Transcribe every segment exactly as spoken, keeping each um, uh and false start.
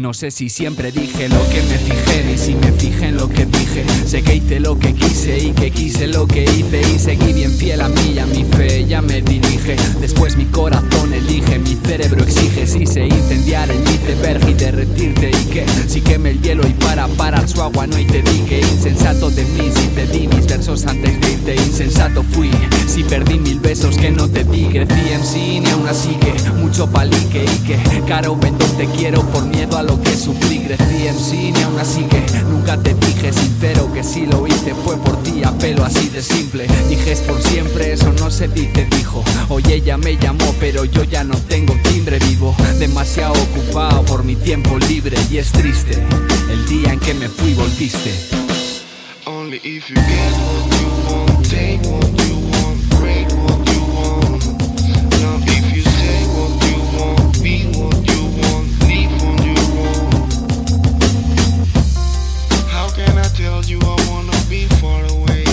No sé si siempre dije lo que me fijé, ni si me fijé en lo que dije. Sé que hice lo que quise y que quise lo que hice, y seguí bien fiel a mí y a mi fe, ya me dirige. Después mi corazón elige, mi cerebro exige. Si sé incendiar el iceberg y derretirte, y que si queme el hielo y para parar su agua no hice dique. Insensato de mí si te di mis versos antes de irte, insensato fui si perdí mil besos que no te di. Crecí en sí y aún así que mucho palique, y que caro vendo te quiero por miedo a lo que sufrí. Crecí en sí y aún así que nunca te dije sincero que si lo hice fue por ti, a pelo así de simple. Dije es por siempre, eso no se dice, dijo. Hoy ella me llamó pero yo ya no tengo timbre. Vivo demasiado ocupado por mi tiempo libre, y es triste el día en que me fui volviste. Only if you get what you want, take what you want, break what you want. Now if you say what you want, be what you want, leave on your own. How can I tell you I wanna be far away?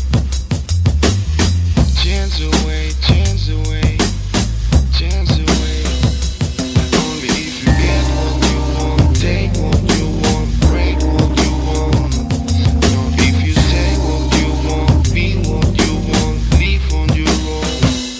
Chance away, chance away, chance away. Only if you get what you want, take what you want, break what you want. Now if you say what you want, be what you want, leave on your own.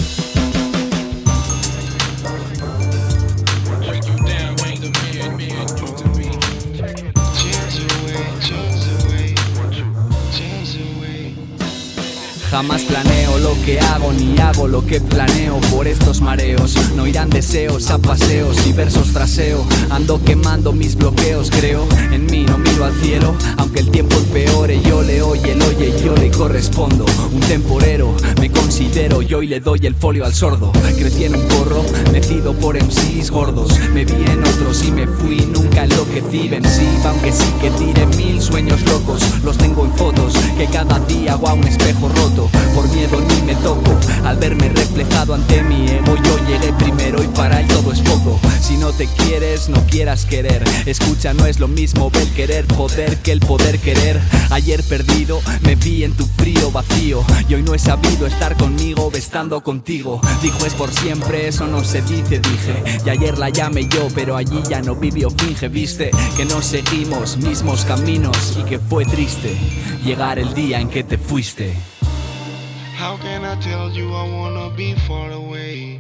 Break you down like the man, man used to be. Chance away, chance away, chance away. Jamás planeo lo que hago, ni hago lo que planeo. Por estos mareos no irán deseos a paseos y versos fraseo. Ando quemando mis bloqueos, creo en mí, no miro al cielo. Aunque el tiempo empeore, yo le oye, el oye y yo le correspondo. Un temporero me considero, yo y le doy el folio al sordo. Crecí en un corro, mecido por M Cs gordos. Me vi en otros y me fui, nunca enloquecí, vencí. Aunque sí que tiré mil sueños locos, los tengo en fotos que cada día hago a un espejo roto. Por miedo ni me toco, al verme reflejado ante mi ego. Yo llegué primero y para él todo es poco. Si no te quieres, no quieras querer. Escucha, no es lo mismo ver querer poder que el poder querer. Ayer perdido, me vi en tu frío vacío, y hoy no he sabido estar conmigo estando contigo. Dijo es por siempre, eso no se dice, dije. Y ayer la llamé yo, pero allí ya no vivió, finge. Viste que no seguimos mismos caminos y que fue triste llegar el día en que te fuiste. How can I tell you I wanna be far away?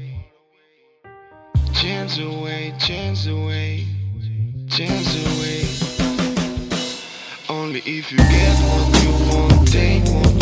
Chance away, chance away, chance away. Only if you get what you want, take what